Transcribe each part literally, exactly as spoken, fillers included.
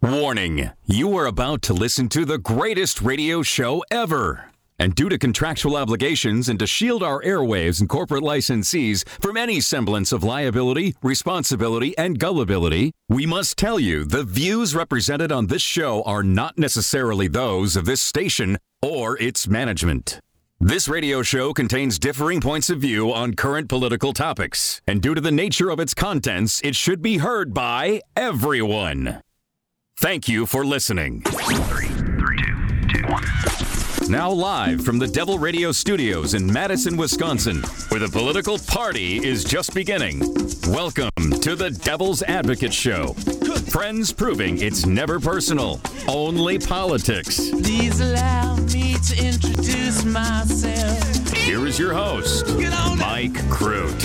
Warning, you are about to listen to the greatest radio show ever. And due to contractual obligations and to shield our airwaves and corporate licensees from any semblance of liability, responsibility, and gullibility, we must tell you the views represented on this show are not necessarily those of this station or its management. This radio show contains differing points of view on current political topics, and due to the nature of its contents, it should be heard by everyone. Thank you for listening. Three, three, two, two, one. Now live from the Devil Radio Studios in Madison, Wisconsin, where the political party is just beginning. Welcome to the Devil's Advocate Show. Friends proving it's never personal, only politics. Please allow me to introduce myself. Here is your host, Mike Crute.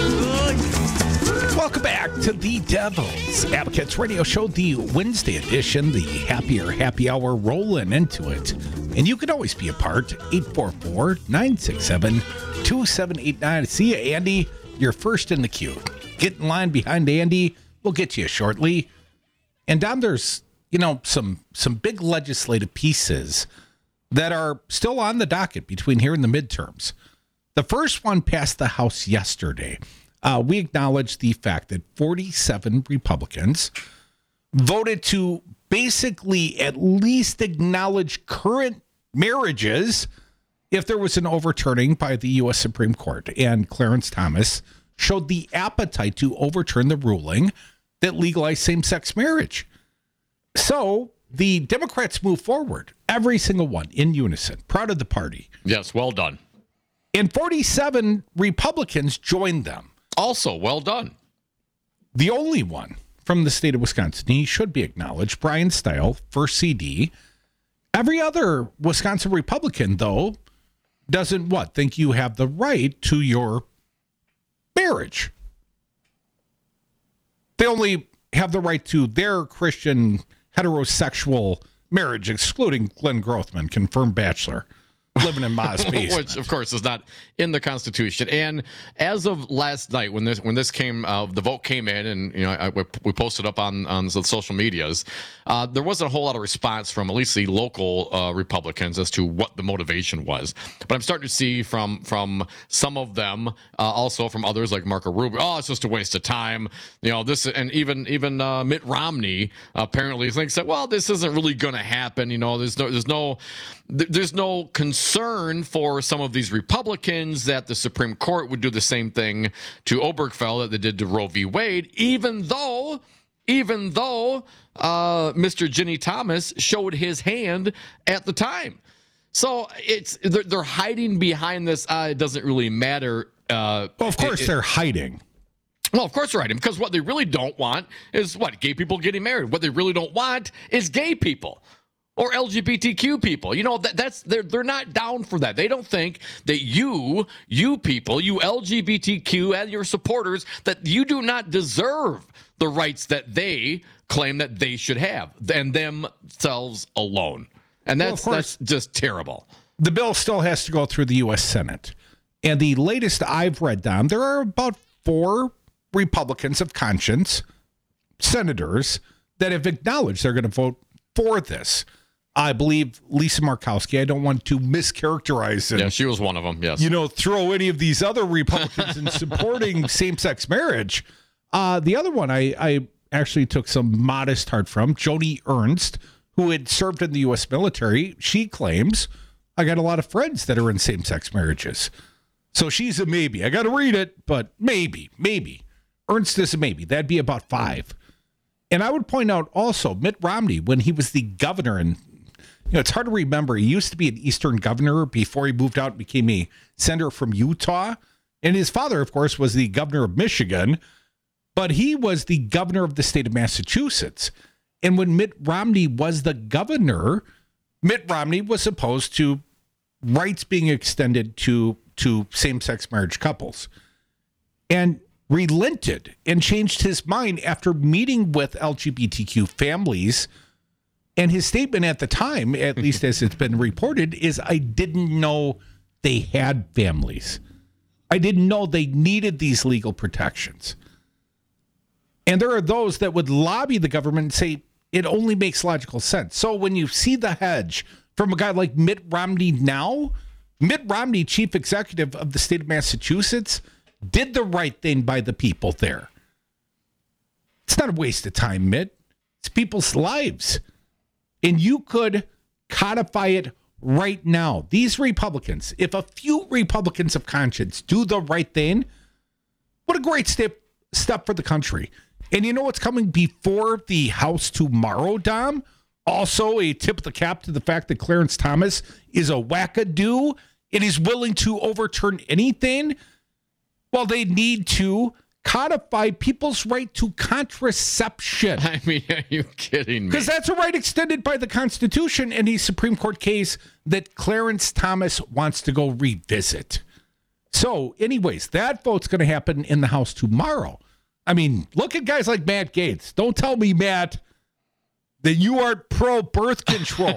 Welcome back to the Devil's Advocates Radio Show, the Wednesday edition, the happier happy hour, rolling into it. And you can always be a part, eight four four, nine six seven, two seven eight nine. See you, Andy. You're first in the queue. Get in line behind Andy. We'll get to you shortly. And Don, there's, you know, some some big legislative pieces that are still on the docket between here and the midterms. The first one passed the House yesterday. Uh, we acknowledge the fact that forty-seven Republicans voted to basically at least acknowledge current marriages if there was an overturning by the U S Supreme Court. And Clarence Thomas showed the appetite to overturn the ruling that legalized same-sex marriage. So the Democrats move forward, every single one in unison, proud of the party. Yes, well done. And forty-seven Republicans joined them. Also, well done. The only one from the state of Wisconsin, he should be acknowledged, Brian Stile, first C D. Every other Wisconsin Republican, though, doesn't what? Think you have the right to your marriage. They only have the right to their Christian heterosexual marriage, excluding Glenn Grothman, confirmed bachelor, living in Ma's basement. Which, of course, is not in the Constitution. And as of last night, when this when this came, uh, the vote came in, and you know, I, we posted up on on the social medias. Uh, there wasn't a whole lot of response from at least the local uh, Republicans as to what the motivation was. But I'm starting to see from from some of them, uh, also from others like Marco Rubio, oh, it's just a waste of time. You know, this, and even even uh, Mitt Romney apparently thinks that, well, this isn't really going to happen. You know, there's no there's no there's no concern for some of these Republicans that the Supreme Court would do the same thing to Obergefell that they did to Roe v. Wade, even though, even though uh, Mister Ginny Thomas showed his hand at the time. So it's they're, they're hiding behind this. Uh, it doesn't really matter. Uh, well, of course it, they're hiding. Well, of course they're hiding, because what they really don't want is what? Gay people getting married. What they really don't want is gay people. Or L G B T Q people. You know, that, that's they're they're not down for that. They don't think that you, you people, you L G B T Q and your supporters, that you do not deserve the rights that they claim that they should have, and themselves alone. And that's well, that's just terrible. The bill still has to go through the U S Senate. And the latest I've read down, there are about four Republicans of conscience, senators, that have acknowledged they're going to vote for this. I believe Lisa Murkowski, I don't want to mischaracterize it. Yeah, she was one of them, yes. You know, throw any of these other Republicans in supporting same-sex marriage. Uh, the other one I, I actually took some modest heart from, Joni Ernst, who had served in the U S military. She claims, I got a lot of friends that are in same-sex marriages. So she's a maybe. I got to read it, but maybe, maybe. Ernst is a maybe. That'd be about five. And I would point out also, Mitt Romney, when he was the governor, and you know, it's hard to remember, he used to be an Eastern governor before he moved out and became a senator from Utah. And his father, of course, was the governor of Michigan, but he was the governor of the state of Massachusetts. And when Mitt Romney was the governor, Mitt Romney was opposed to rights being extended to, to same-sex marriage couples. And relented and changed his mind after meeting with L G B T Q families. And his statement at the time, at least as it's been reported, is, I didn't know they had families. I didn't know they needed these legal protections. And there are those that would lobby the government and say, it only makes logical sense. So when you see the hedge from a guy like Mitt Romney now, Mitt Romney, chief executive of the state of Massachusetts, did the right thing by the people there. It's not a waste of time, Mitt. It's people's lives. And you could codify it right now. These Republicans, if a few Republicans of conscience do the right thing, what a great step step for the country. And you know what's coming before the House tomorrow, Dom? Also a tip of the cap to the fact that Clarence Thomas is a wackadoo and is willing to overturn anything. Well, they need to codify people's right to contraception. I mean, are you kidding me? Because that's a right extended by the Constitution and a Supreme Court case that Clarence Thomas wants to go revisit. So, anyways, that vote's going to happen in the House tomorrow. I mean, look at guys like Matt Gaetz. Don't tell me, Matt, that you aren't pro-birth control.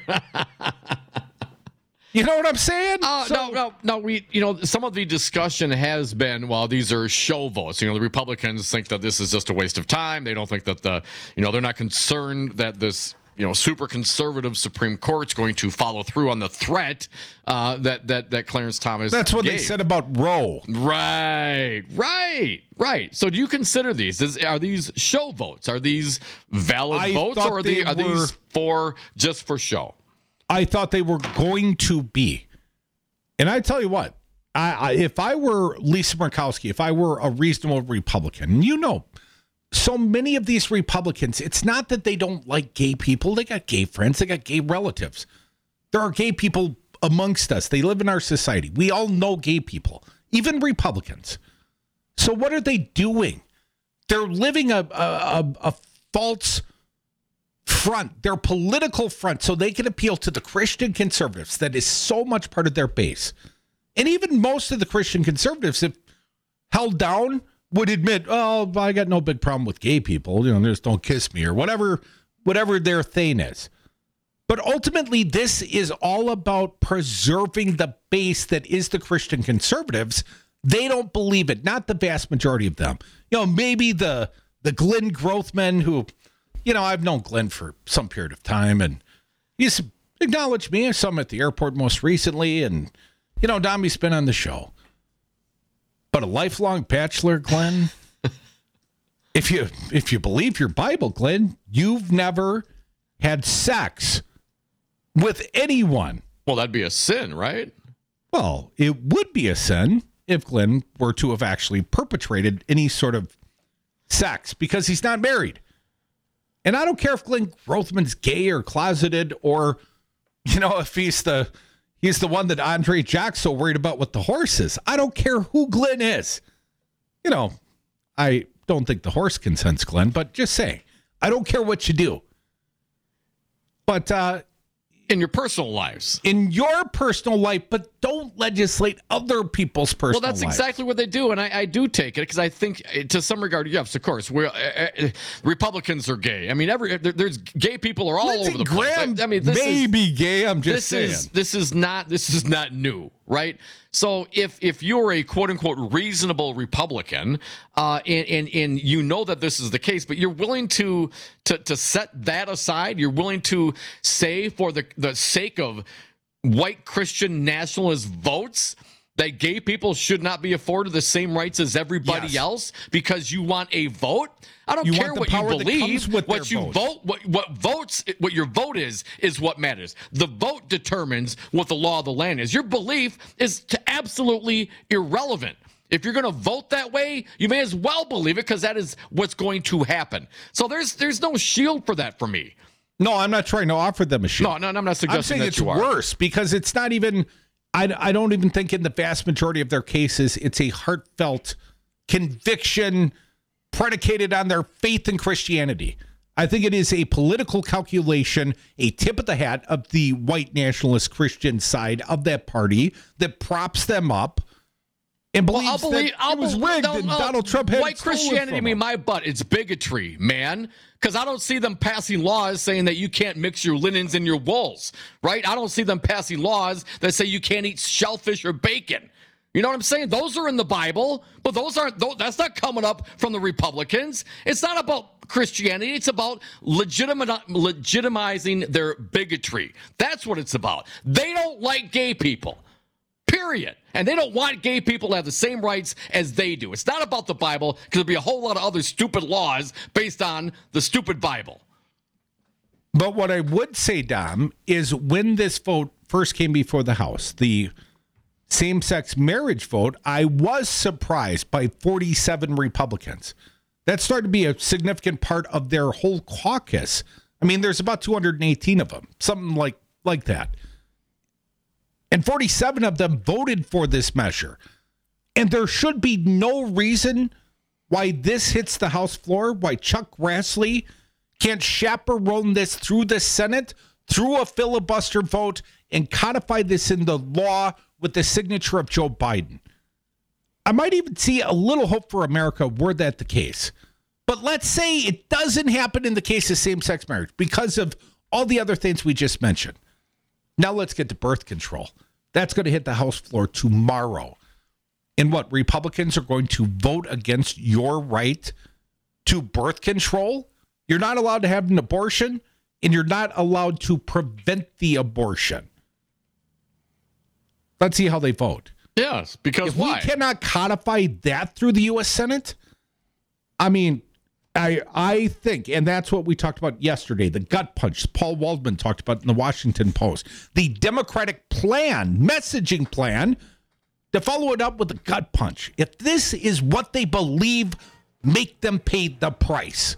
You know what I'm saying? Uh, so, no, no, no. We, you know, some of the discussion has been, well, these are show votes. You know, the Republicans think that this is just a waste of time. They don't think that the, you know, they're not concerned that this, you know, super conservative Supreme Court's going to follow through on the threat uh, that that that Clarence Thomas. That's what gave. they said about Roe. Right, right, right. So, do you consider these? Is, are these show votes? Are these valid I votes, or are, they, are were... these for just for show? I thought they were going to be. And I tell you what, I, I, if I were Lisa Murkowski, if I were a reasonable Republican, you know, so many of these Republicans, it's not that they don't like gay people. They got gay friends. They got gay relatives. There are gay people amongst us. They live in our society. We all know gay people, even Republicans. So what are they doing? They're living a, a, a, a false front, their political front, so they can appeal to the Christian conservatives. That is so much part of their base. And even most of the Christian conservatives, if held down, would admit, oh, I got no big problem with gay people. You know, just don't kiss me or whatever, whatever their thing is. But ultimately, this is all about preserving the base that is the Christian conservatives. They don't believe it, not the vast majority of them. You know, maybe the the Glenn Grothman who... You know, I've known Glenn for some period of time, and he's acknowledged me. I saw him at the airport most recently, and, you know, Dommy's been on the show. But a lifelong bachelor, Glenn, if you if you believe your Bible, Glenn, you've never had sex with anyone. Well, that'd be a sin, right? Well, it would be a sin if Glenn were to have actually perpetrated any sort of sex, because he's not married. And I don't care if Glenn Grothman's gay or closeted, or, you know, if he's the he's the one that Andre Jack's so worried about with the horses. I don't care who Glenn is. You know, I don't think the horse consents, Glenn, but just say, I don't care what you do. But uh, in your personal lives. In your personal life, but don't legislate other people's personal lives. Well, that's lives. exactly what they do, and I, I do take it because I think, to some regard, yes, of course, we're, uh, uh, Republicans are gay. I mean, every there, there's gay people are all Lindsey over the Graham place. I, I mean, this may is, be gay. I'm just this saying. Is, this is not this is not new, right? So if if you're a quote unquote reasonable Republican, uh, and, and and you know that this is the case, but you're willing to to to set that aside, you're willing to say for the the sake of white Christian nationalist votes that gay people should not be afforded the same rights as everybody Yes. else because you want a vote. I don't You care want the what you power that believe. comes with What their you vote. vote, what what votes, what your vote is, is what matters. The vote determines what the law of the land is. Your belief is to absolutely irrelevant. If you're going to vote that way, you may as well believe it because that is what's going to happen. So there's there's no shield for that for me. No, I'm not trying to offer them a shield. No, no, no I'm not suggesting I'm saying that it's you are. worse because it's not even. I, I don't even think in the vast majority of their cases it's a heartfelt conviction predicated on their faith in Christianity. I think it is a political calculation, a tip of the hat of the white nationalist Christian side of that party that props them up and believes Well, I'll believe, that I'll it was believe- rigged no, and no, Donald Trump had white it stolen Christianity from mean him. my butt. It's bigotry, man. Because I don't see them passing laws saying that you can't mix your linens and your wools, right? I don't see them passing laws that say you can't eat shellfish or bacon. You know what I'm saying? Those are in the Bible, but those aren't. That's not coming up from the Republicans. It's not about Christianity. It's about legitimate, legitimizing their bigotry. That's what it's about. They don't like gay people, period. And they don't want gay people to have the same rights as they do. It's not about the Bible, because there'll be a whole lot of other stupid laws based on the stupid Bible. But what I would say, Dom, is when this vote first came before the House, the same-sex marriage vote, I was surprised by forty-seven Republicans. That started to be a significant part of their whole caucus. I mean, there's about two hundred eighteen of them, something like, like that. And forty-seven of them voted for this measure. And there should be no reason why this hits the House floor, why Chuck Grassley can't chaperone this through the Senate, through a filibuster vote, and codify this into law with the signature of Joe Biden. I might even see a little hope for America were that the case. But let's say it doesn't happen in the case of same-sex marriage because of all the other things we just mentioned. Now let's get to birth control. That's going to hit the House floor tomorrow. And what, Republicans are going to vote against your right to birth control? You're not allowed to have an abortion, and you're not allowed to prevent the abortion. Let's see how they vote. Yes, because if why? we cannot codify that through the U S Senate, I mean, I I think, and that's what we talked about yesterday, the gut punch Paul Waldman talked about in the Washington Post, the Democratic plan, messaging plan, to follow it up with a gut punch. If this is what they believe, make them pay the price.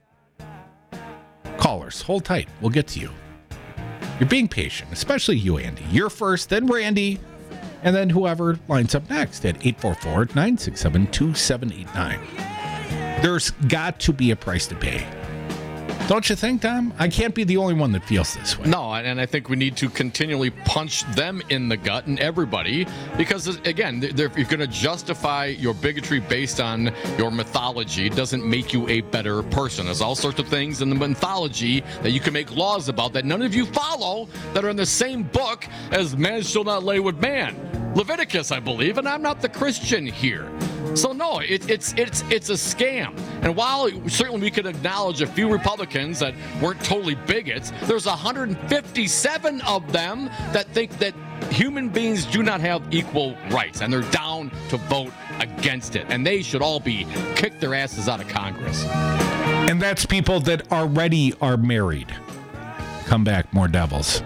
Callers, hold tight. We'll get to you. You're being patient, especially you, Andy. You're first, then Randy, and then whoever lines up next at eight four four, nine six seven, two seven eight nine. There's got to be a price to pay. Don't you think, Tom? I can't be the only one that feels this way. No, and I think we need to continually punch them in the gut and everybody, because, again, if you're going to justify your bigotry based on your mythology, it doesn't make you a better person. There's all sorts of things in the mythology that you can make laws about that none of you follow, that are in the same book as man shall not lay with man. Leviticus, I believe, and I'm not the Christian here. So no, it, it's it's it's a scam. And while certainly we can acknowledge a few Republicans that weren't totally bigots, there's one hundred fifty-seven of them that think that human beings do not have equal rights, and they're down to vote against it. And they should all be kicked their asses out of Congress. And that's people that already are married. Come back, more devils.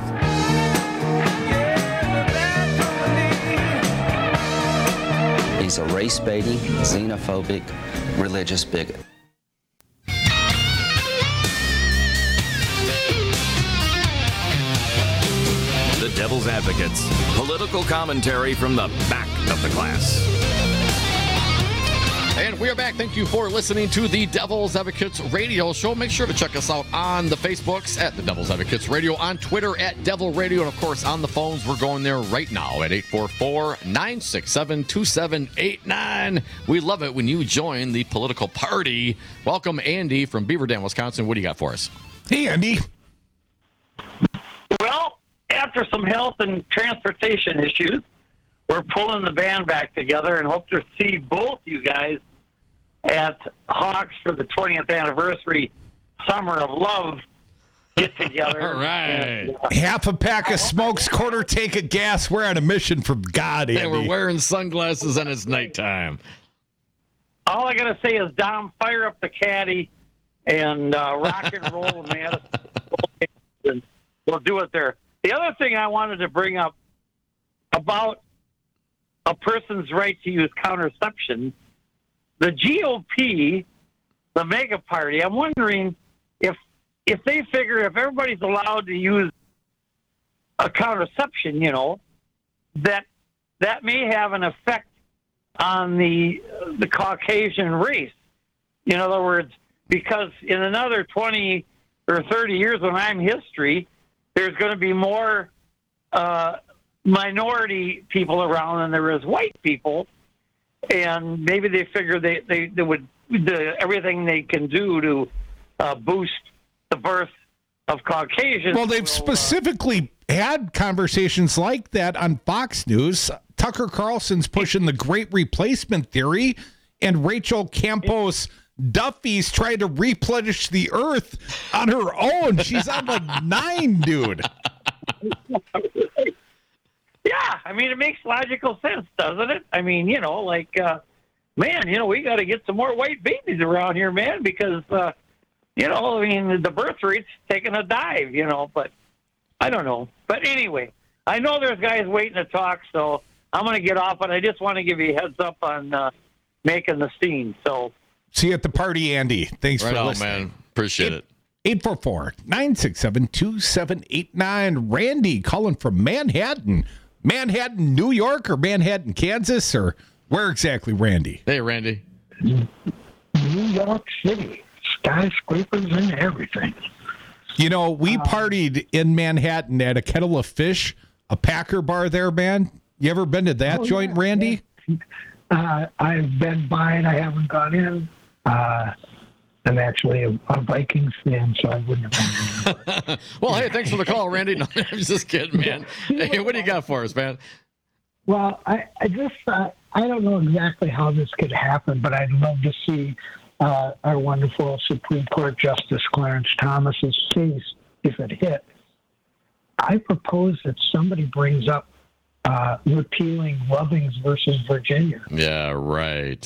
He's a race-baiting, xenophobic, religious bigot. The Devil's Advocates. Political commentary from the back of the class. And we are back. Thank you for listening to the Devil's Advocates Radio Show. Make sure to check us out on the Facebooks at the Devil's Advocates Radio, on Twitter at Devil Radio, and of course on the phones. We're going there right now at eight four four, nine six seven, two seven eight nine. We love it when you join the political party. Welcome, Andy from Beaver Dam, Wisconsin. What do you got for us? Hey, Andy. Well, after some health and transportation issues, we're pulling the band back together and hope to see both you guys at Hawks for the twentieth anniversary Summer of Love get together. All right. And, uh, Half a pack of smokes, quarter tank of gas. We're on a mission from God, Andy. And we're wearing sunglasses and it's nighttime. all I got to say is, Dom, fire up the caddy and uh, rock and roll, man. And we'll do it there. The other thing I wanted to bring up about a person's right to use contraception, the G O P, the mega party, I'm wondering if if they figure if everybody's allowed to use a contraception, you know, that that may have an effect on the the Caucasian race. In other words, because in another twenty or thirty years when I'm history, there's going to be more uh, minority people around than there is white people, and maybe they figure they, they, they would do everything they can do to uh, boost the birth of Caucasians. Well, they've will, specifically uh, had conversations like that on Fox News. Tucker Carlson's pushing the great replacement theory, and Rachel Campos Duffy's trying to replenish the earth on her own. She's on like nine, dude. Yeah, I mean, it makes logical sense, doesn't it? I mean, you know, like, uh, man, you know, we got to get some more white babies around here, man, because, uh, you know, I mean, the birth rate's taking a dive, you know, but I don't know. But anyway, I know there's guys waiting to talk, so I'm going to get off, but I just want to give you a heads up on uh, making the scene. So see you at the party, Andy. Thanks right for on, listening. man. Appreciate it. eight four four, nine six seven, two seven eight nine. Randy calling from Manhattan. Manhattan, New York, or Manhattan, Kansas, or where exactly, Randy? Hey, Randy. New York City. Skyscrapers and everything. You know, we Um, partied in Manhattan at a Kettle of Fish, a Packer bar there, man. You ever been to that Oh, joint, yeah, Randy? yeah. Uh, I've been by it. I haven't gone in. Uh, I'm actually a, a Vikings fan, so I wouldn't have gone in. Well, hey, thanks for the call, Randy. No, I'm just kidding, man. Hey, what do you got for us, man? Well, I, I just, uh, I don't know exactly how this could happen, but I'd love to see uh, our wonderful Supreme Court Justice Clarence Thomas's case, if it hit. I propose that somebody brings up uh, repealing Lovings versus Virginia. Yeah, right.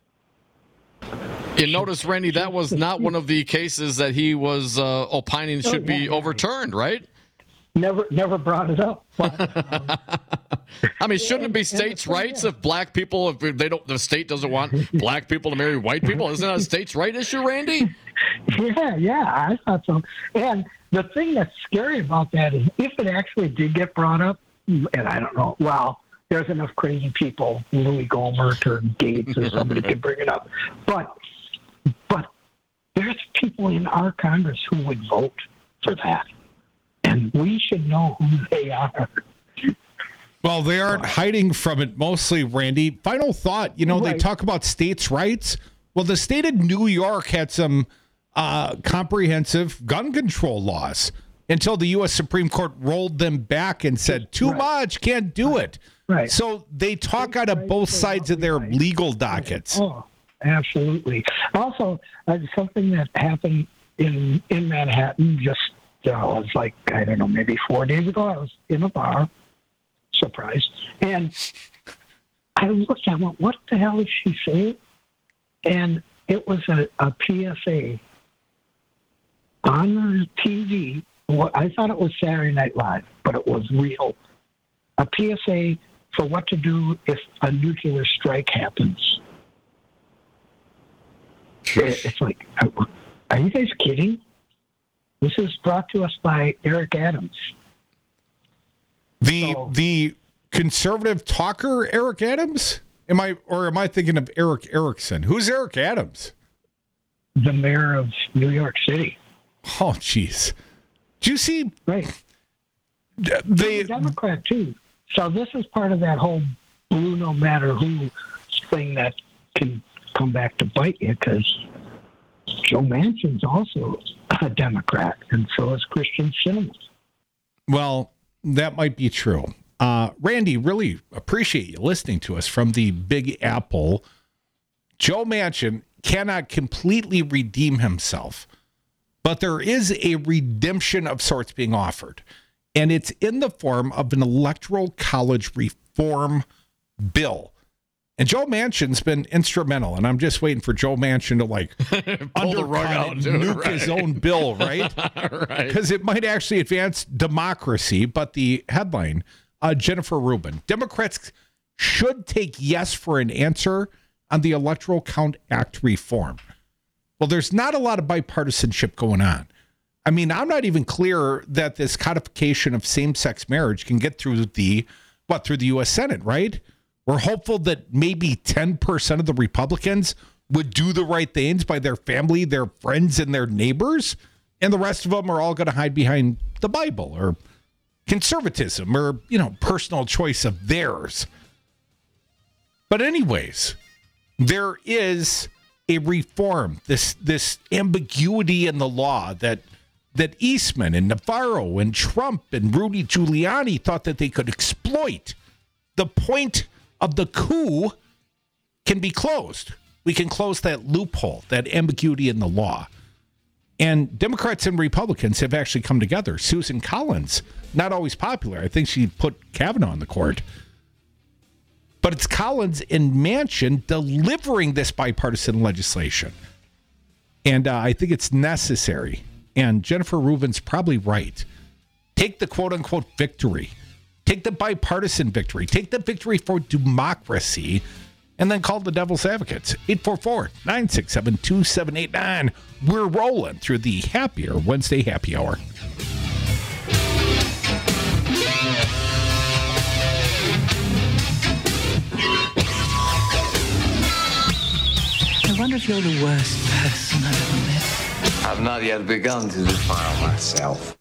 You notice, Randy, that was not one of the cases that he was uh, opining should be overturned, right? Never, never brought it up. But, um, I mean, shouldn't it be states' rights if black people, if they don't, the state doesn't want black people to marry white people? Isn't that a states' right issue, Randy? yeah, yeah, I thought so. And the thing that's scary about that is if it actually did get brought up, and I don't know, well, there's enough crazy people, Louis Gohmert or Gates or somebody could bring it up. But, but there's people in our Congress who would vote for that. And we should know who they are. Well, they aren't hiding from it mostly, Randy. Final thought, you know, Right. they talk about states' rights. Well, the state of New York had some uh, comprehensive gun control laws until the U S Supreme Court rolled them back and said, too Right. much, can't do it. Right. So they talk out of both sides of their legal dockets. Oh, absolutely. Also, uh, something that happened in, in Manhattan just, uh, it was like, I don't know, maybe four days ago, I was in a bar, surprise, and I looked, I went, what the hell is she saying? And it was a, a P S A on the T V. Well, I thought it was Saturday Night Live, but it was real. A P S A for what to do if a nuclear strike happens. It's like, are you guys kidding? This is brought to us by Eric Adams. The So- the conservative talker, Eric Adams? Am I or am I thinking of Eric Erickson? Who's Eric Adams? The mayor of New York City. Oh, jeez. Do you see Right. He's a the Democrat, too. So this is part of that whole blue no matter who thing that can come back to bite you because Joe Manchin's also a Democrat, and so is Christian Sinema. well, that might be true. Uh, Randy, really appreciate you listening to us from the Big Apple. Joe Manchin cannot completely redeem himself, but there is a redemption of sorts being offered, and it's in the form of an electoral college reform bill. And Joe Manchin's been instrumental, and I'm just waiting for Joe Manchin to like Pull the rug undercut out, and dude, nuke his right. own bill, right? Right. Because it might actually advance democracy. But the headline, uh, Jennifer Rubin, Democrats should take yes for an answer on the Electoral Count Act reform. Well, there's not a lot of bipartisanship going on. I mean, I'm not even clear that this codification of same-sex marriage can get through the, what, through the U S Senate, right? We're hopeful that maybe ten percent of the Republicans would do the right things by their family, their friends, and their neighbors. And the rest of them are all going to hide behind the Bible or conservatism or, you know, personal choice of theirs. But anyways, there is a reform, this this ambiguity in the law that that Eastman and Navarro and Trump and Rudy Giuliani thought that they could exploit the point of the coup can be closed. We can close that loophole, that ambiguity in the law. And Democrats and Republicans have actually come together. Susan Collins, not always popular. I think she put Kavanaugh on the court. But it's Collins and Manchin delivering this bipartisan legislation. And uh, I think it's necessary. And Jennifer Rubin's probably right. Take the quote-unquote victory. Take the bipartisan victory. Take the victory for democracy. And then call the devil's advocates. eight four four, nine six seven, two seven eight nine. We're rolling through the Happier Wednesday Happy Hour. I wonder if you're the worst person I've ever met. I've not yet begun to defile myself.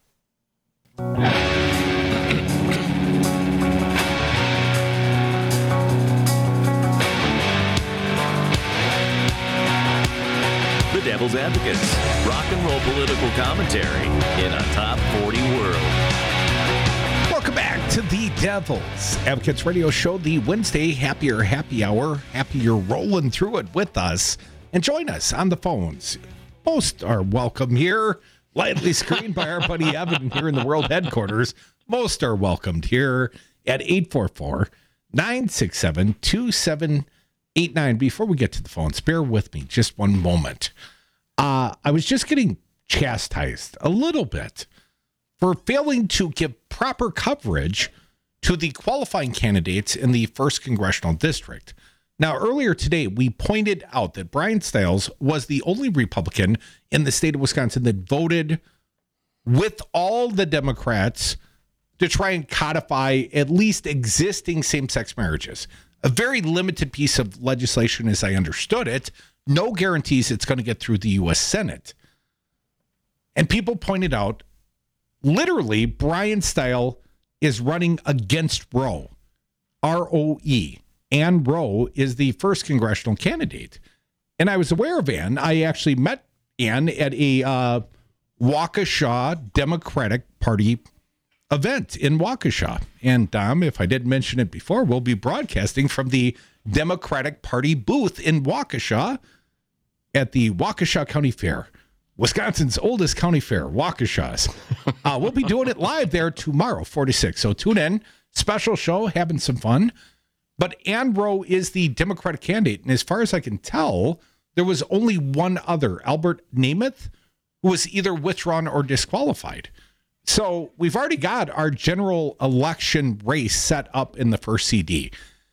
The Devil's Advocates, rock and roll political commentary in a top forty world. Welcome back to the Devil's Advocates Radio Show, the Wednesday Happier Happy Hour. Happy you're rolling through it with us. And join us on the phones. Most are welcome here, lightly screened by our buddy Evan here in the world headquarters. Most are welcomed here at eight four four, nine six seven, two seven eight nine. Before we get to the phones, bear with me just one moment. Uh, I was just getting chastised a little bit for failing to give proper coverage to the qualifying candidates in the first congressional district. Now, earlier today, we pointed out that Brian Stiles was the only Republican in the state of Wisconsin that voted with all the Democrats to try and codify at least existing same-sex marriages. A very limited piece of legislation, as I understood it. No guarantees it's going to get through the U S Senate. And people pointed out, literally, Brian Stiles is running against Roe, R O E. Ann Rowe is the first congressional candidate. And I was aware of Ann. I actually met Ann at a uh, Waukesha Democratic Party event in Waukesha. And Dom, if I didn't mention it before, we'll be broadcasting from the Democratic Party booth in Waukesha at the Waukesha County Fair, Wisconsin's oldest county fair, Waukesha's. Uh, we'll be doing it live there tomorrow, four to six. So tune in. Special show, having some fun. But Ann Rowe is the Democratic candidate. And as far as I can tell, there was only one other, Albert Namath, who was either withdrawn or disqualified. So we've already got our general election race set up in the first C D.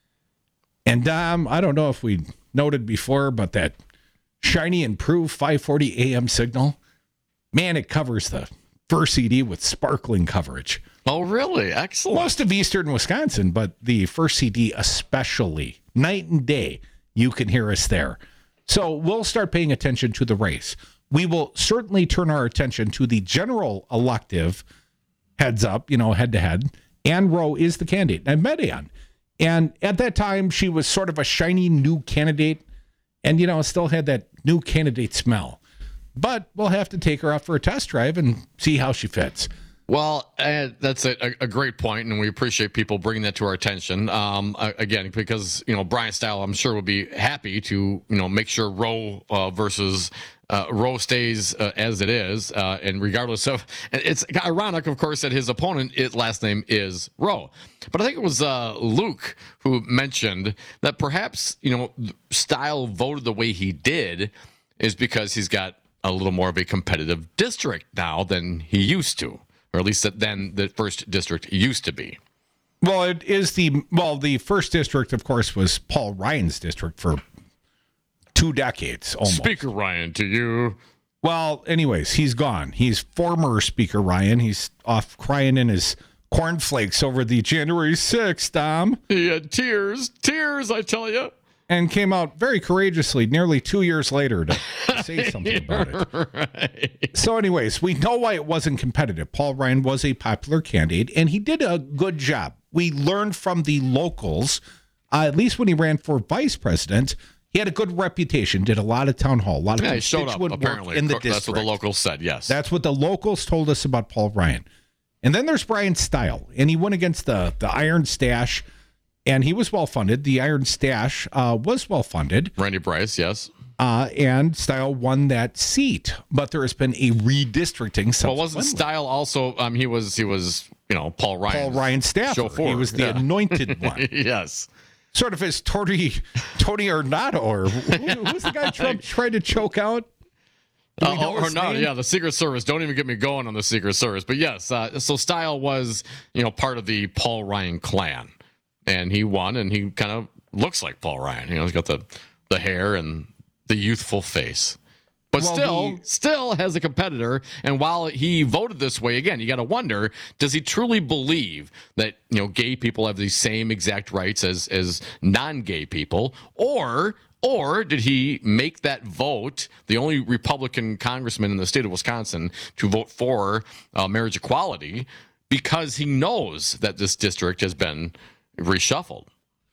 And um, I don't know if we noted before, but that shiny and proof five forty A M signal, man, it covers the first C D with sparkling coverage. Oh, really? Excellent. Most of eastern Wisconsin, but the first C D especially. Night and day, you can hear us there. So we'll start paying attention to the race. We will certainly turn our attention to the general elective heads up, you know, head to head. Ann Rowe is the candidate. I met Ann. And at that time, she was sort of a shiny new candidate and, you know, still had that new candidate smell. But we'll have to take her out for a test drive and see how she fits. Well, uh, that's a, a great point, and we appreciate people bringing that to our attention. Um, again, because you know Brian Stiles, I'm sure, would be happy to you know make sure Roe uh, versus uh, Roe stays uh, as it is, uh, and regardless of, it's ironic, of course, that his opponent, his last name is Roe. But I think it was uh, Luke who mentioned that perhaps you know Stiles voted the way he did is because he's got a little more of a competitive district now than he used to. Or at least than the first district used to be. Well, it is the, well, the first district, of course, was Paul Ryan's district for two decades almost. Speaker Ryan to you. Well, anyways, he's gone. He's former Speaker Ryan. He's off crying in his cornflakes over the January sixth, Dom. He had tears, tears, I tell you. And came out very courageously nearly two years later to say something about it. Right. So anyways, we know why it wasn't competitive. Paul Ryan was a popular candidate, and he did a good job. We learned from the locals, uh, at least when he ran for vice president, he had a good reputation, did a lot of town hall, a lot of yeah, he showed up, apparently. in the That's district. what the locals said, yes. That's what the locals told us about Paul Ryan. And then there's Brian Stiles, and he went against the, the Iron Stash and he was well funded. The Iron Stash uh, was well funded. Randy Bryce, yes. Uh, and Style won that seat, but there has been a redistricting. Well, wasn't Style also? Um, he was. He was. You know, Paul Ryan. Paul Ryan staffer. Chauffeur. He was the yeah. anointed one. Yes. Sort of as Tony Tony Ornato, or who, who's the guy Trump tried to choke out? Uh, or not, yeah, the Secret Service. Don't even get me going on the Secret Service. But yes, uh, so Style was, you know, part of the Paul Ryan clan, and he won, and he kind of looks like Paul Ryan. You know, he's got the the hair and the youthful face, but well, still, the, still has a competitor. And while he voted this way, again, you got to wonder: does he truly believe that you know gay people have the same exact rights as as non-gay people, or? Or did he make that vote, the only Republican congressman in the state of Wisconsin to vote for uh, marriage equality, because he knows that this district has been reshuffled?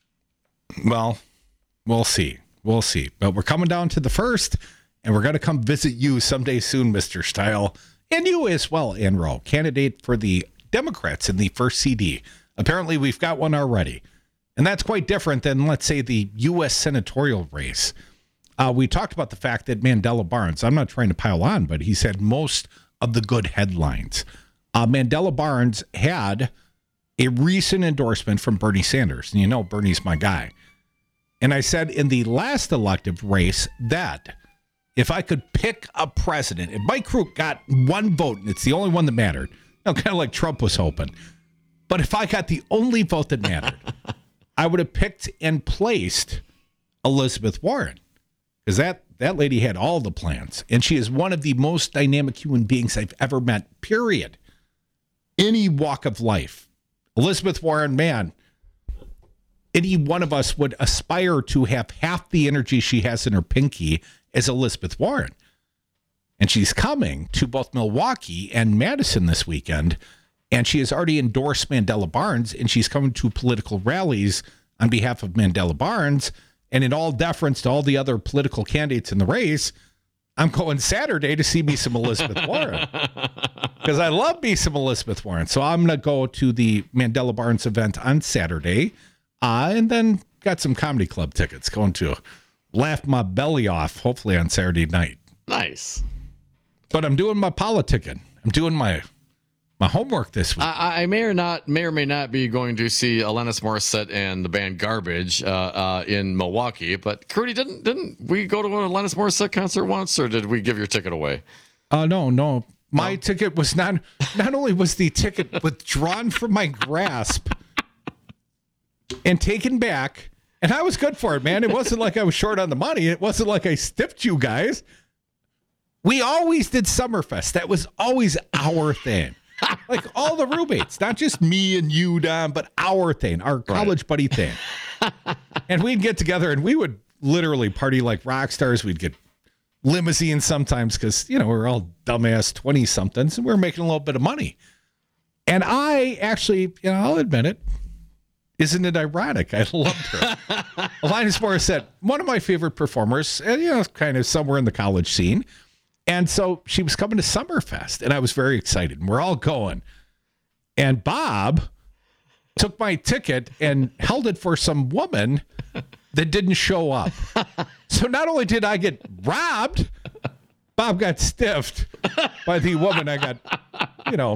Well, we'll see. We'll see. But we're coming down to the first, and we're going to come visit you someday soon, Mister Style. And you as well, Ann Rowe, candidate for the Democrats in the first C D. Apparently, we've got one already. And that's quite different than, let's say, the U S senatorial race. Uh, we talked about the fact that Mandela Barnes, I'm not trying to pile on, but he said most of the good headlines. Uh, Mandela Barnes had a recent endorsement from Bernie Sanders. And you know, Bernie's my guy. And I said in the last elective race that if I could pick a president, and Mike Krug got one vote, and it's the only one that mattered, you know, kind of like Trump was hoping. But if I got the only vote that mattered, I would have picked and placed Elizabeth Warren, because that, that lady had all the plans, and she is one of the most dynamic human beings I've ever met, period. Any walk of life. Elizabeth Warren, man, any one of us would aspire to have half the energy she has in her pinky as Elizabeth Warren. And she's coming to both Milwaukee and Madison this weekend. And she has already endorsed Mandela Barnes, and she's coming to political rallies on behalf of Mandela Barnes. And in all deference to all the other political candidates in the race, I'm going Saturday to see me some Elizabeth Warren, because I love me some Elizabeth Warren. So I'm going to go to the Mandela Barnes event on Saturday, uh, and then got some comedy club tickets, going to laugh my belly off, hopefully on Saturday night. Nice. But I'm doing my politicking. I'm doing my... My homework this week. I, I may or not, may or may not be going to see Alanis Morissette and the band Garbage uh, uh, in Milwaukee. But Crudy, didn't didn't we go to an Alanis Morissette concert once, or did we give your ticket away? Uh no, no. My no? ticket was not. Not only was the ticket withdrawn from my grasp and taken back, and I was good for it, man. It wasn't like I was short on the money. It wasn't like I stiffed you guys. We always did Summerfest. That was always our thing. Like all the roommates, not just me and you, Don, but our thing, our college right. buddy thing. And we'd get together and we would literally party like rock stars. We'd get limousines sometimes because, you know, we're all dumbass twenty-somethings and we're making a little bit of money. And I actually, you know, I'll admit it. Isn't it ironic? I loved her. Alanis Morissette, one of my favorite performers, and, you know, kind of somewhere in the college scene. And so she was coming to Summerfest, and I was very excited. And we're all going. And Bob took my ticket and held it for some woman that didn't show up. So not only did I get robbed, Bob got stiffed by the woman I got, you know,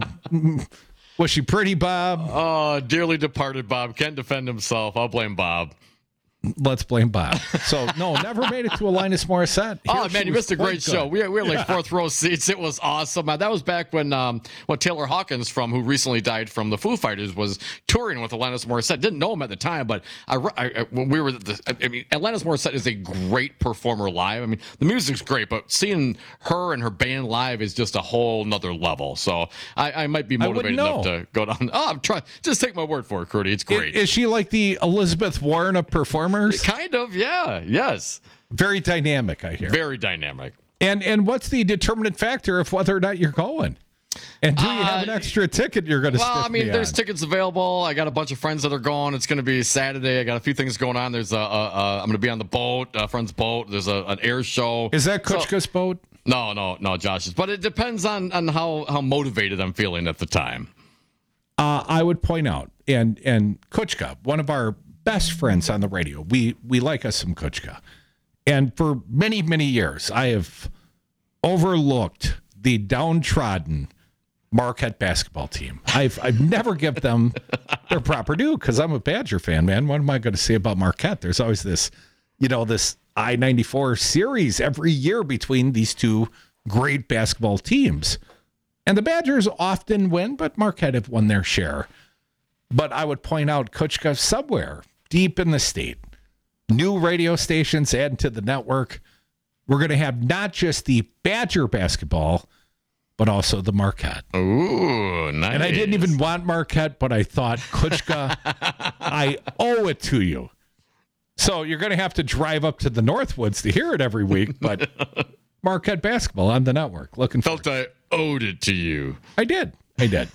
was she pretty, Bob? Oh, dearly departed Bob. Can't defend himself. I'll blame Bob. Let's blame Bob. So, no, never made it to Alanis Morissette. Here oh, man, you missed a great good. show. We had, we had like yeah. fourth row seats. It was awesome. Uh, that was back when um, when Taylor Hawkins, from who recently died from the Foo Fighters, was touring with Alanis Morissette. Didn't know him at the time, but I, I, when we were the, I mean, Alanis Morissette is a great performer live. I mean, the music's great, but seeing her and her band live is just a whole nother level. So I, I might be motivated enough to go down. Oh, I'm trying. Just take my word for it, Crudy. It's great. Is, is she like the Elizabeth Warren of performers? Kind of, yeah. Yes. Very dynamic, I hear. Very dynamic. And and what's the determinant factor of whether or not you're going? And do you uh, have an extra ticket you're going to Well, stiff I mean, me there's on? tickets available. I got a bunch of friends that are going. It's going to be Saturday. I got a few things going on. There's a, a, a I'm going to be on the boat, a friend's boat. There's a, an air show. Is that Kuchka's so, boat? No, no, no, Josh's. But it depends on, on how, how motivated I'm feeling at the time. Uh, I would point out, and and Kuchka, one of our best friends on the radio. We we like us some Kuchka. And for many, many years, I have overlooked the downtrodden Marquette basketball team. I've I've never given them their proper due because I'm a Badger fan, man. What am I going to say about Marquette? There's always this, you know, this I ninety-four series every year between these two great basketball teams. And the Badgers often win, but Marquette have won their share. But I would point out Kuchka somewhere deep in the state. New radio stations adding to the network. We're going to have not just the Badger basketball, but also the Marquette. Ooh, nice. And I didn't even want Marquette, but I thought, Kuchka, I owe it to you. So you're going to have to drive up to the Northwoods to hear it every week, but Marquette basketball on the network. Looking Felt I owed it to you. I did. I did.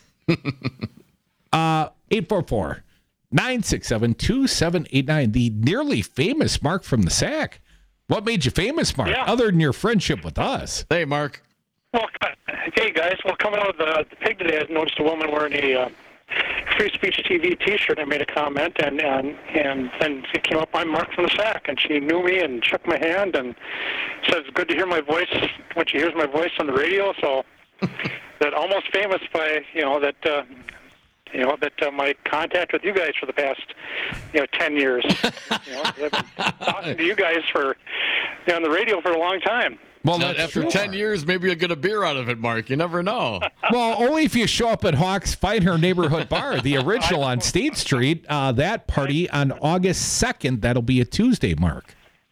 uh, eight four four, nine six seven, two seven eight nine. The nearly famous Mark from the Sack. What made you famous, Mark, yeah. other than your friendship with us? Hey, Mark. Well, hey, guys. Well, coming out of the, the pig today, I noticed a woman wearing a uh, Free Speech T V T-shirt. I made a comment, and and and then it came up, I'm Mark from the Sack, and she knew me and shook my hand and said it's good to hear my voice when she hears my voice on the radio. So that almost famous by, you know, that... Uh, You know, that uh, my contact with you guys for the past, you know, ten years. You know, I've been talking to you guys for, you know, on the radio for a long time. Well, Now, after true. ten years, maybe you'll get a beer out of it, Mark. You never know. Well, only if you show up at Hawks Fight Her Neighborhood Bar, the original on State Street. Uh, that party on August second. That'll be a Tuesday, Mark.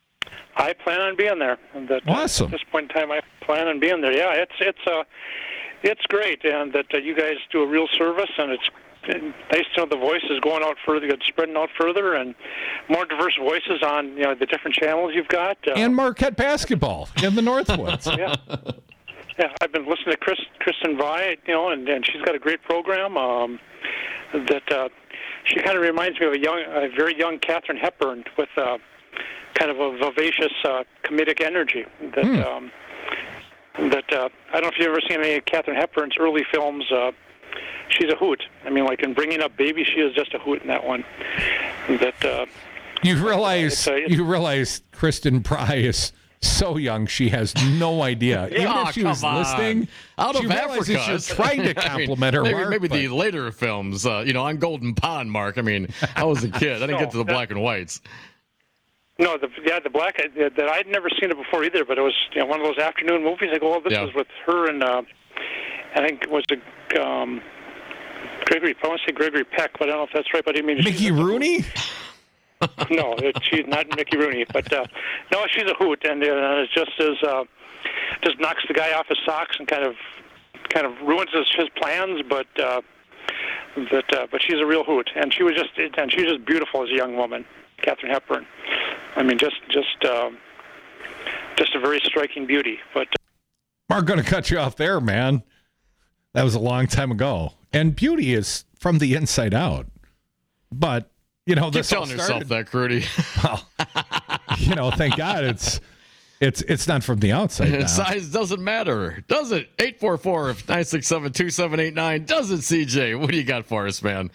I plan on being there. And that, Awesome. Uh, at this point in time, I plan on being there. Yeah, it's it's uh, it's great, and that uh, you guys do a real service, and it's nice to know the voice is going out further, it's spreading out further, and more diverse voices on, you know, the different channels you've got. Uh, And Marquette basketball in the Northwoods. yeah, yeah. I've been listening to Chris, Kristen Vi, you know, and, and she's got a great program. Um, that uh, she kind of reminds me of a young, a very young Katharine Hepburn with uh, kind of a vivacious uh, comedic energy. That Hmm. um, that uh, I don't know if you've ever seen any of Katharine Hepburn's early films. Uh, She's a hoot. I mean, like in Bringing Up Baby, she is just a hoot in that one. That uh, You realize it's, uh, it's, you realize Kristen Pry is so young she has no idea. Even Oh, if she come was on. listening, Out she of realizes Africa. you're trying to compliment I mean, her. Maybe, Mark, maybe but- the later films, uh, you know, on Golden Pond, Mark. I mean, I was a kid. I didn't No, get to the that- black and whites. no, the yeah, the black uh, that I'd never seen it before either. But it was, you know, one of those afternoon movies. I go, well, this Yeah. was with her and uh, I think it was a. Um, Gregory, I want to say Gregory Peck, but I don't know if that's right. But I mean, Mickey Rooney? no, it, she's not Mickey Rooney. But uh, no, she's a hoot, and uh, it's just as uh, just knocks the guy off his socks and kind of kind of ruins his, his plans. But uh, but uh, but she's a real hoot, and she was just and she was just beautiful as a young woman, Katharine Hepburn. I mean, just just uh, just a very striking beauty. But Mark, going to cut you off there, man. That was a long time ago. And beauty is from the inside out. But, you know, Keep this all telling yourself started, that, Crudy. well, you know, thank God it's it's it's not from the outside now. Size doesn't matter, does it? eight four four, nine six seven, two seven eight nine. Does it, C J? What do you got for us, man?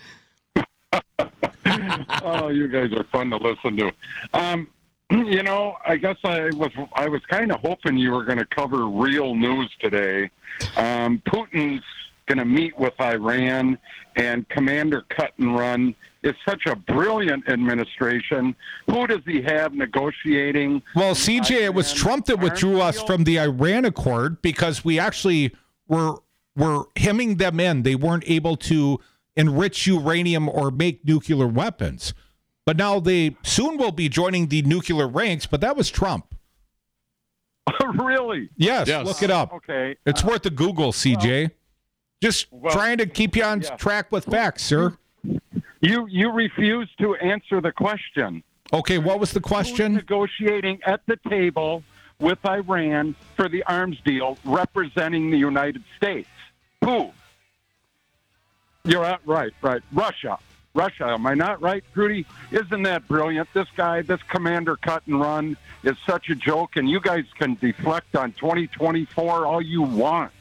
Oh, you guys are fun to listen to. Um, you know, I guess I was I was kind of hoping you were going to cover real news today. Um, Putin's going to meet with Iran, and Commander Cut and Run is such a brilliant administration. Who does he have negotiating? Well, C J, it was Trump that withdrew us from the Iran Accord because we actually were were hemming them in. They weren't able to enrich uranium or make nuclear weapons. But now they soon will be joining the nuclear ranks, but that was Trump. Really? Yes, Yes. look it up. Okay. It's uh, worth a Google, C J. well, Just well, trying to keep you on yeah. track with facts, sir. You you refuse to answer the question. Okay, what was the Who's question? negotiating at the table with Iran for the arms deal representing the United States? Who? You're out, right, right. Russia. Russia. Am I not right, Rudy? Isn't that brilliant? This guy, this Commander Cut and Run is such a joke, and you guys can deflect on twenty twenty-four all you want.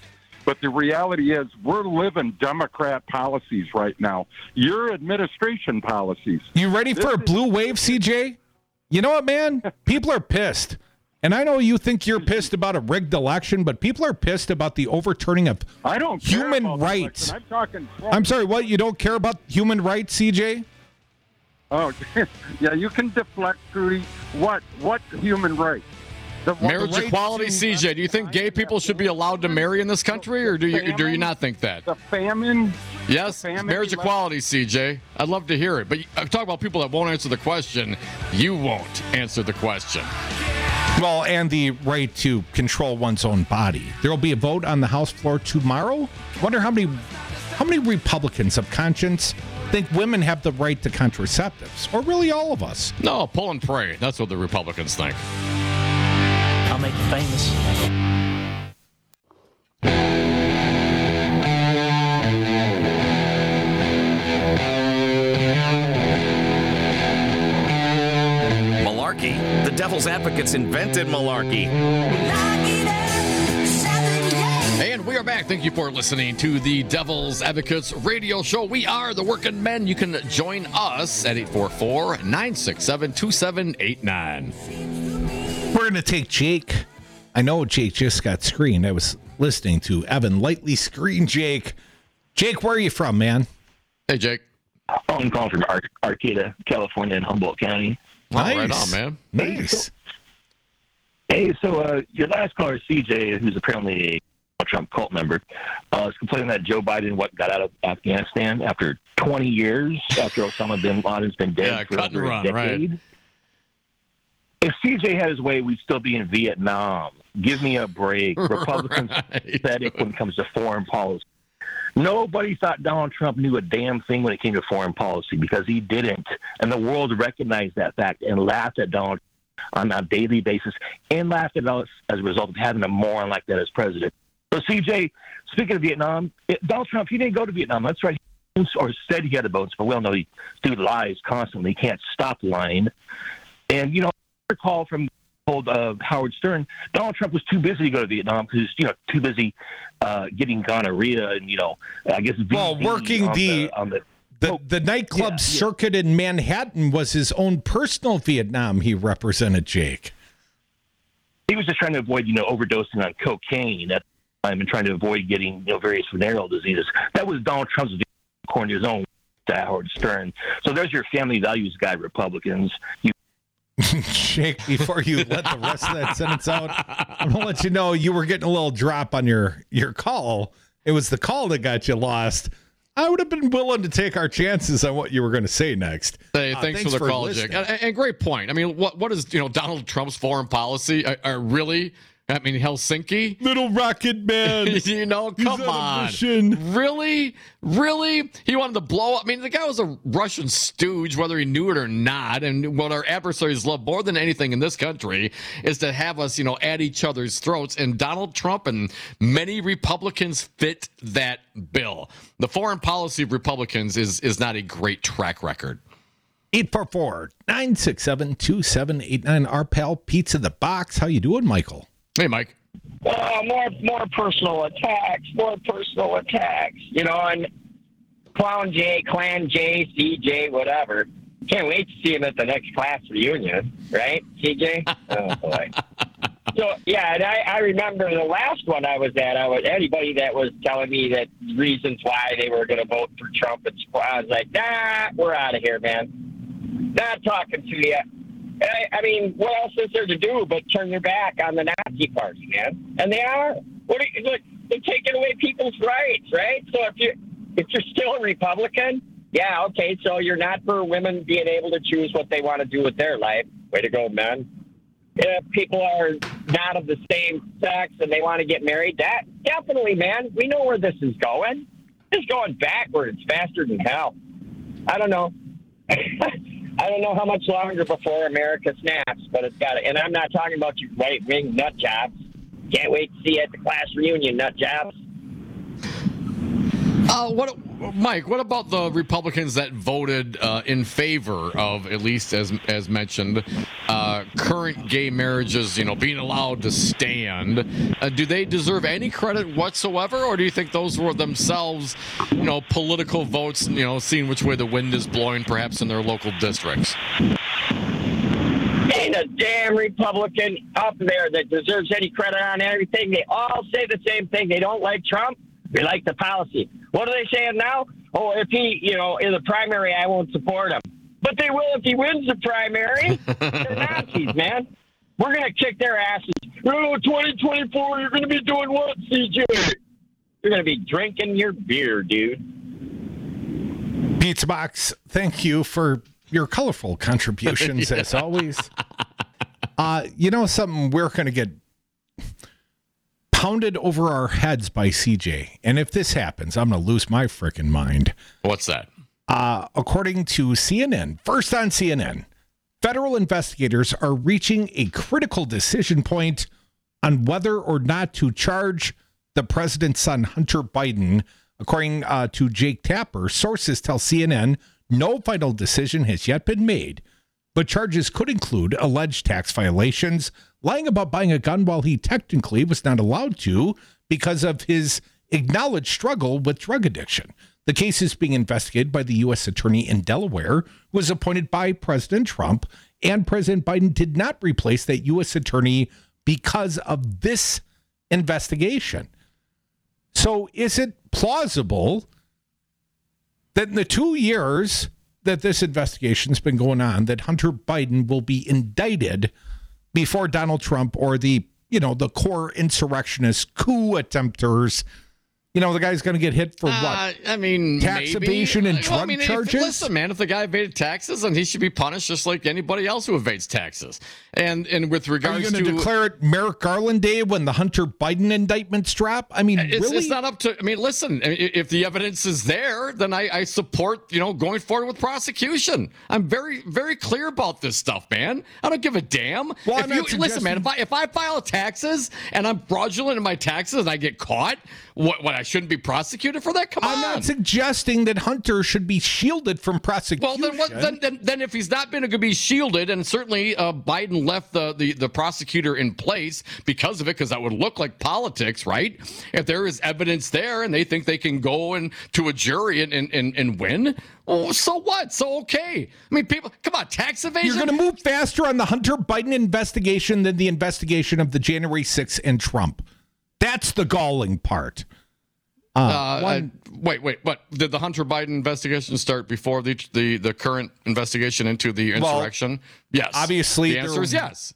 But the reality is we're living Democrat policies right now. Your administration policies. You ready for a blue wave, C J? You know what, man? People are pissed. And I know you think you're pissed about a rigged election, but people are pissed about the overturning of I don't human care about rights. I'm talking Trump. I'm sorry, what? You don't care about human rights, C J? Oh, yeah, you can deflect, Trudy. What? What human rights? The, Marriage the equality, to, C J. Do you think gay people should be allowed to marry in this country, or do you do you not think that? The famine. Yes, the famine marriage equality, C J. I'd love to hear it, but I'm talking about people that won't answer the question. You won't answer the question. Well, and the right to control one's own body. There will be a vote on the House floor tomorrow. Wonder how many how many Republicans of conscience think women have the right to contraceptives, or really all of us? No, pull and pray. That's what the Republicans think. I'll make you famous. Malarkey. The Devil's Advocates invented malarkey. And we are back. Thank you for listening to the Devil's Advocates radio show. We are the Working Men. You can join us at eight four four, nine six seven, two seven eight nine. We're going to take Jake. I know Jake just got screened. I was listening to Evan lightly screen Jake. Jake, where are you from, man? Hey, Jake. I'm calling from Ar- Arcata, California, in Humboldt County. Nice. Oh, right on, man. Nice. Hey, so uh, your last caller, C J, who's apparently a Trump cult member, uh, is complaining that Joe Biden what got out of Afghanistan after twenty years, after Osama bin Laden's been dead Yeah, for cut and over run, a decade. right. If C J had his way, we'd still be in Vietnam. Give me a break. Republicans are pathetic when it comes to foreign policy. Nobody thought Donald Trump knew a damn thing when it came to foreign policy because he didn't. And the world recognized that fact and laughed at Donald on a daily basis and laughed at us as a result of having a moron like that as president. So, C J, speaking of Vietnam, it, Donald Trump, he didn't go to Vietnam. That's right. He or said he had the votes, but we all know he dude lies constantly. He can't stop lying. And, you know, I recall from old uh, Howard Stern, Donald Trump was too busy to go to Vietnam because, you know, too busy uh, getting gonorrhea and, you know, I guess well, working on the, the, on the the, the nightclub yeah, circuit in Manhattan was his own personal Vietnam he represented, Jake. He was just trying to avoid, you know, overdosing on cocaine at the time and trying to avoid getting, you know, various venereal diseases. That was Donald Trump's according to his own to Howard Stern. So there's your family values guy, Republicans. You Jake, before you let the rest of that sentence out, I'm going to let you know you were getting a little drop on your, your call. It was the call that got you lost. I would have been willing to take our chances on what you were going to say next. Hey, uh, thanks, thanks for the for call, listening. Jake. And, and great point. I mean, what what is, you know, Donald Trump's foreign policy? Are, are really? I mean, Helsinki? Little rocket man. You know, He's come on a on. mission. Really? Really? He wanted to blow up. I mean, the guy was a Russian stooge, whether he knew it or not. And what our adversaries love more than anything in this country is to have us, you know, at each other's throats. And Donald Trump and many Republicans fit that bill. The foreign policy of Republicans is is not a great track record. eight four four, nine six seven, two seven eight nine. Our pal Pizza the Box. How you doing, Michael? Hey, Mike. Uh, more, more personal attacks, more personal attacks, you know, and Clown J, Clan J, C J, whatever. Can't wait to see him at the next class reunion, right, C J? Oh, boy. So, yeah, and I, I remember the last one I was at, I was anybody that was telling me that reasons why they were going to vote for Trump, and I was like, nah, we're out of here, man. Not talking to you. I, I mean, what else is there to do but turn your back on the Nazi party, man? And they are. What are you, look, they're taking away people's rights, right? So if you if you're still a Republican, yeah, okay, so you're not for women being able to choose what they want to do with their life. Way to go, men. If people are not of the same sex and they want to get married, that definitely, man. We know where this is going. It's going backwards faster than hell. I don't know. I don't know how much longer before America snaps, but it's got to. And I'm not talking about you right-wing nut jobs. Can't wait to see you at the class reunion, nut jobs. Uh, what, Mike? What about the Republicans that voted uh, in favor of, at least as as mentioned, uh, current gay marriages? You know, being allowed to stand. Uh, do they deserve any credit whatsoever, or do you think those were themselves, you know, political votes? You know, seeing which way the wind is blowing, perhaps in their local districts. Ain't a damn Republican up there that deserves any credit on everything. They all say the same thing. They don't like Trump. They like the policy. What are they saying now? Oh, if he, you know, in the primary, I won't support him. But they will if he wins the primary. They're Nazis, man. We're going to kick their asses. Oh, twenty twenty-four, you're going to be doing what, C J? You're going to be drinking your beer, dude. Pizza Box, thank you for your colorful contributions, yeah. as always. Uh, you know something? We're going to get pounded over our heads by C J. And if this happens, I'm going to lose my freaking mind. What's that? Uh, according to C N N, first on C N N, federal investigators are reaching a critical decision point on whether or not to charge the president's son, Hunter Biden. According uh, to Jake Tapper, sources tell C N N no final decision has yet been made, but charges could include alleged tax violations, lying about buying a gun while he technically was not allowed to because of his acknowledged struggle with drug addiction. The case is being investigated by the U S attorney in Delaware, who was appointed by President Trump, and President Biden did not replace that U S attorney because of this investigation. So is it plausible that in the two years that this investigation's been going on, that Hunter Biden will be indicted before Donald Trump or the, you know, the core insurrectionist coup attempters? You know, the guy's going to get hit for what? Uh, I mean, tax maybe. evasion and well, drug I mean, charges? If, listen, man, if the guy evaded taxes, then he should be punished just like anybody else who evades taxes. And and with regards Are you to... going to declare it Merrick Garland Day when the Hunter Biden indictments drop? I mean, it's, really? It's not up to... I mean, listen, if the evidence is there, then I, I support, you know, going forward with prosecution. I'm very, very clear about this stuff, man. I don't give a damn. Well, if I'm you, not listen, suggesting- man, if I, if I file taxes and I'm fraudulent in my taxes and I get caught, what, what I shouldn't be prosecuted for that? Come I'm on. not suggesting that Hunter should be shielded from prosecution. Well, then, what, then, then, then if he's not been going to be shielded, and certainly uh, Biden left the, the, the prosecutor in place because of it, because that would look like politics, right? If there is evidence there and they think they can go and to a jury and, and, and, and win, well, so what? So okay. I mean, people, come on, tax evasion. You're going to move faster on the Hunter Biden investigation than the investigation of the January sixth and Trump. That's the galling part. Uh, Uh, one, uh, wait, wait, what? Did the Hunter Biden investigation start before the the, the current investigation into the insurrection? Well, yes. Obviously, the answer is yes.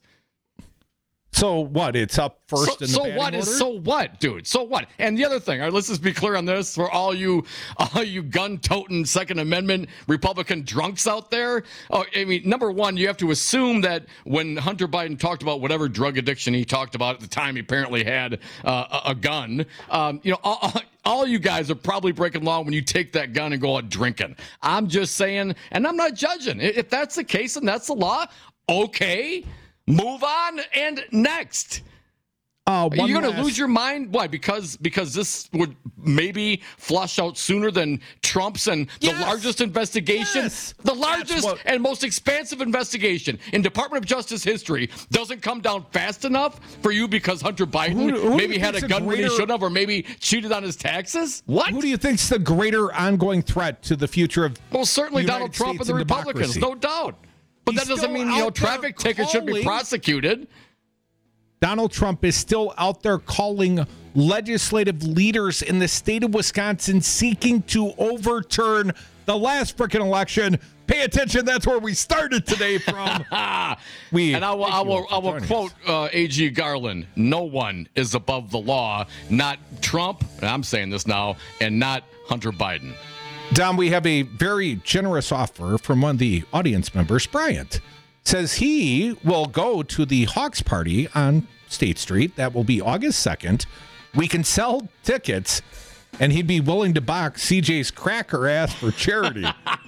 So what? It's up first So, in the so batting what is order? so what, dude? So what? And the other thing, all right, let's just be clear on this for all you, all you gun-toting Second Amendment Republican drunks out there. Oh, I mean, number one, you have to assume that when Hunter Biden talked about whatever drug addiction he talked about at the time, he apparently had uh, a, a gun. Um, you know, all, all you guys are probably breaking law when you take that gun and go out drinking. I'm just saying, and I'm not judging. If that's the case and that's the law, okay. Move on and next. Uh, Are you going to lose your mind? Why? Because because this would maybe flush out sooner than Trump's and the Yes. largest investigation, Yes. the largest what- and most expansive investigation in Department of Justice history doesn't come down fast enough for you because Hunter Biden Who- who do you maybe had a think's a gun when he greater- shouldn't have, or maybe cheated on his taxes? What? Who do you think's the greater ongoing threat to the future of Well, certainly the Donald United Trump States and the and Republicans, democracy? no doubt. But He's that doesn't still mean, you know, out there traffic tickets should be calling- prosecuted. Donald Trump is still out there calling legislative leaders in the state of Wisconsin seeking to overturn the last freaking election. Pay attention. That's where we started today from. we and I will, I will, I will joining quote uh, A G Garland: "No one is above the law. Not Trump. And I'm saying this now, and not Hunter Biden." Dom, we have a very generous offer from one of the audience members. Bryant says he will go to the Hawks party on State Street. That will be August second. We can sell tickets, and he'd be willing to box C J's cracker ass for charity.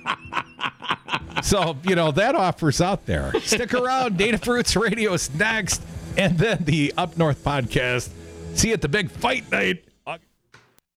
So, you know, that offer's out there. Stick around. Data Fruits Radio is next, and then the Up North podcast. See you at the big fight night.